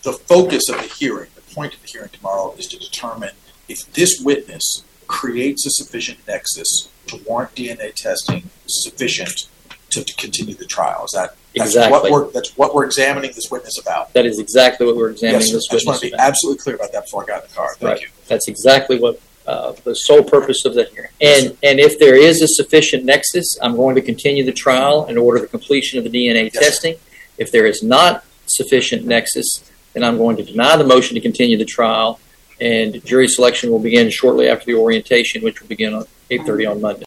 the focus of the hearing, the point of the hearing tomorrow is to determine if this witness creates a sufficient nexus to warrant DNA testing sufficient to continue the trial. Is that exactly that's what we're examining this witness about? That is exactly what we're examining yes, this I just witness want to be about. absolutely clear about that before I got in the car. Thank you. That's exactly what the sole purpose of the hearing. Yes, And if there is a sufficient nexus, I'm going to continue the trial and order the completion of the DNA Yes, testing. If there is not sufficient nexus, then I'm going to deny the motion to continue the trial, and jury selection will begin shortly after the orientation, which will begin at 8:30 on Monday.